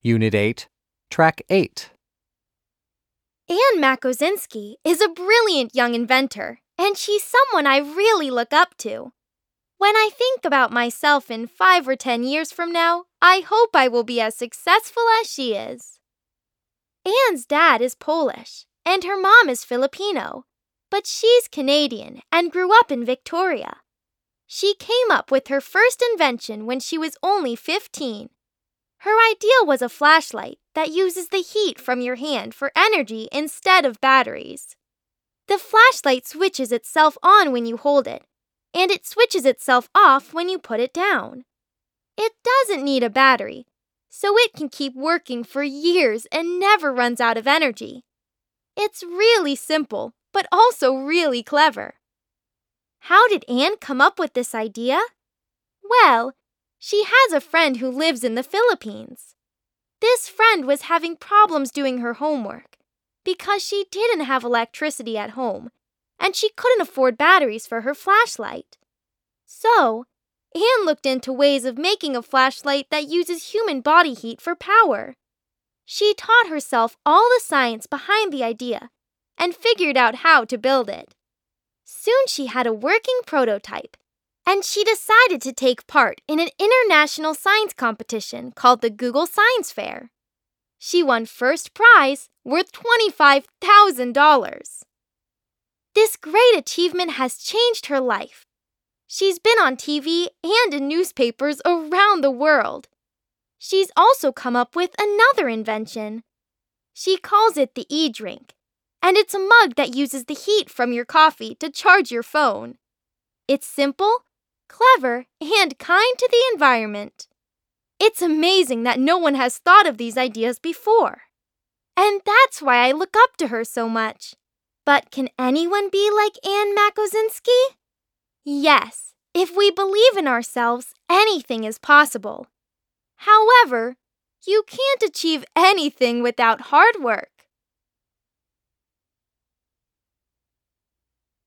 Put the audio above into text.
Unit 8, Track 8. Anne Makosinski is a brilliant young inventor, and she's someone I really look up to. When I think about myself in 5 or 10 years from now, I hope I will be as successful as she is. Anne's dad is Polish, and her mom is Filipino, but she's Canadian and grew up in Victoria. She came up with her first invention when she was only 15. Her idea was a flashlight that uses the heat from your hand for energy instead of batteries. The flashlight switches itself on when you hold it, and it switches itself off when you put it down. It doesn't need a battery, so it can keep working for years and never runs out of energy. It's really simple, but also really clever. How did Anne come up with this idea? Well, she has a friend who lives in the Philippines. This friend was having problems doing her homework because she didn't have electricity at home and she couldn't afford batteries for her flashlight. So, Anne looked into ways of making a flashlight that uses human body heat for power. She taught herself all the science behind the idea and figured out how to build it. Soon she had a working prototype, and she decided to take part in an international science competition called the Google Science Fair. She won first prize worth $25,000. This great achievement has changed her life. She's been on TV and in newspapers around the world. She's also come up with another invention. She calls it the e-drink, and it's a mug that uses the heat from your coffee to charge your phone. It's simple, clever, and kind to the environment. It's amazing that no one has thought of these ideas before. And that's why I look up to her so much. But can anyone be like Anne Makosinski? Yes, if we believe in ourselves, anything is possible. However, you can't achieve anything without hard work.